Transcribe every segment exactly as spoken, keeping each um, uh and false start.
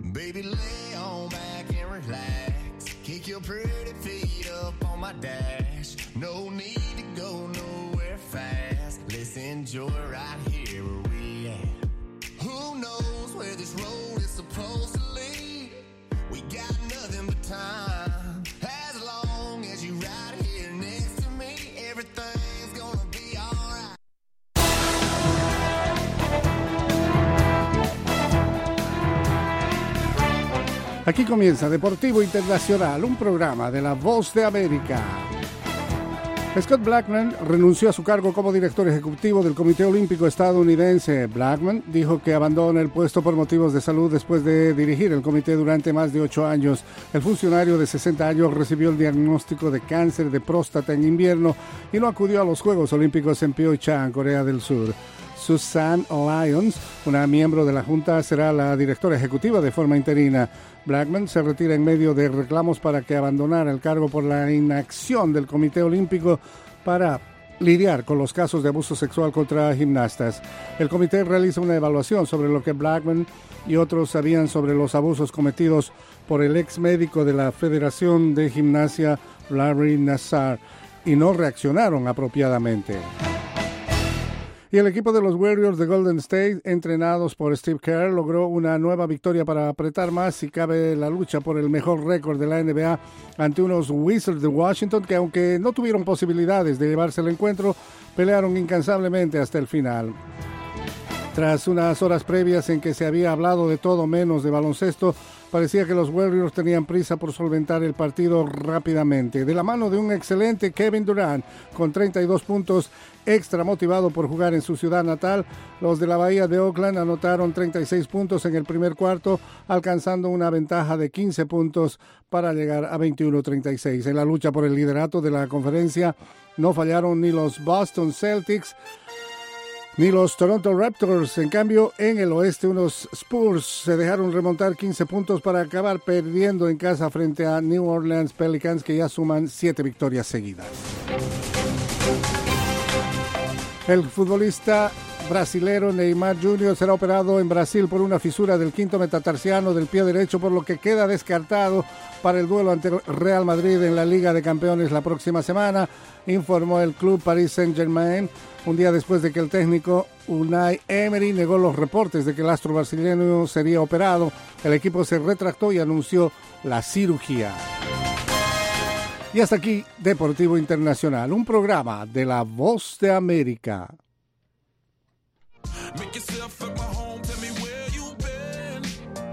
Baby, lay on back and relax. Kick your pretty feet up on my dash. No need to go nowhere fast. Let's enjoy right here where we at. Who knows where this road is supposed to lead? We got nothing but time. As long as you right here next to me, everything's gonna be alright. Aquí comienza Deportivo Internacional, un programa de La Voz de América. Scott Blackmun renunció a su cargo como director ejecutivo del Comité Olímpico Estadounidense. Blackmun dijo que abandona el puesto por motivos de salud después de dirigir el comité durante más de ocho años. El funcionario de sesenta años recibió el diagnóstico de cáncer de próstata en invierno y no acudió a los Juegos Olímpicos en Pyeongchang, Corea del Sur. Susan Lyons, una miembro de la Junta, será la directora ejecutiva de forma interina. Blackmun se retira en medio de reclamos para que abandonara el cargo por la inacción del Comité Olímpico para lidiar con los casos de abuso sexual contra gimnastas. El comité realiza una evaluación sobre lo que Blackmun y otros sabían sobre los abusos cometidos por el ex médico de la Federación de Gimnasia, Larry Nassar, y no reaccionaron apropiadamente. Y el equipo de los Warriors de Golden State, entrenados por Steve Kerr, logró una nueva victoria para apretar más si cabe la lucha por el mejor récord de la N B A ante unos Wizards de Washington que, aunque no tuvieron posibilidades de llevarse el encuentro, pelearon incansablemente hasta el final. Tras unas horas previas en que se había hablado de todo menos de baloncesto, parecía que los Warriors tenían prisa por solventar el partido rápidamente. De la mano de un excelente Kevin Durant, con treinta y dos puntos, extra motivado por jugar en su ciudad natal, los de la Bahía de Oakland anotaron treinta y seis puntos en el primer cuarto, alcanzando una ventaja de quince puntos para llegar a veintiuno a treinta y seis. En la lucha por el liderato de la conferencia no fallaron ni los Boston Celtics ni los Toronto Raptors. En cambio, en el oeste, unos Spurs se dejaron remontar quince puntos para acabar perdiendo en casa frente a New Orleans Pelicans, que ya suman siete victorias seguidas. El futbolista brasilero Neymar junior será operado en Brasil por una fisura del quinto metatarsiano del pie derecho, por lo que queda descartado para el duelo ante Real Madrid en la Liga de Campeones la próxima semana, informó el club Paris Saint-Germain, un día después de que el técnico Unai Emery negó los reportes de que el astro brasileño sería operado. El equipo se retractó y anunció la cirugía. Y hasta aquí Deportivo Internacional, un programa de La Voz de América. Make yourself at my home, tell me where you've been.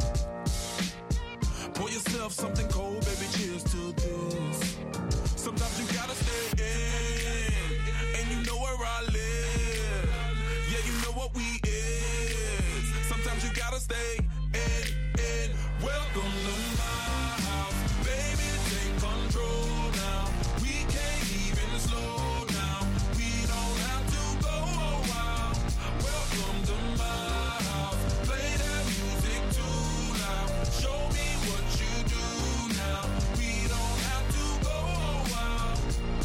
Pour yourself something cold, baby, cheers to this. Sometimes you gotta stay in, and you know where I live. Yeah, you know what we is. Sometimes you gotta stay in, in. Welcome to my house, baby, take control now. We can't even slow down. We don't have to go a while. Welcome to my house. Play that music too loud. Show me what you do now. We don't have to go a while.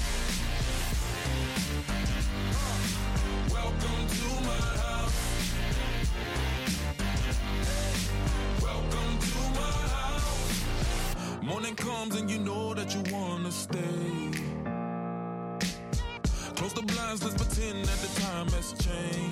Welcome to my house. Welcome to my house. Morning comes and you know that you wanna stay. Close the blinds, let's pretend that the time has changed.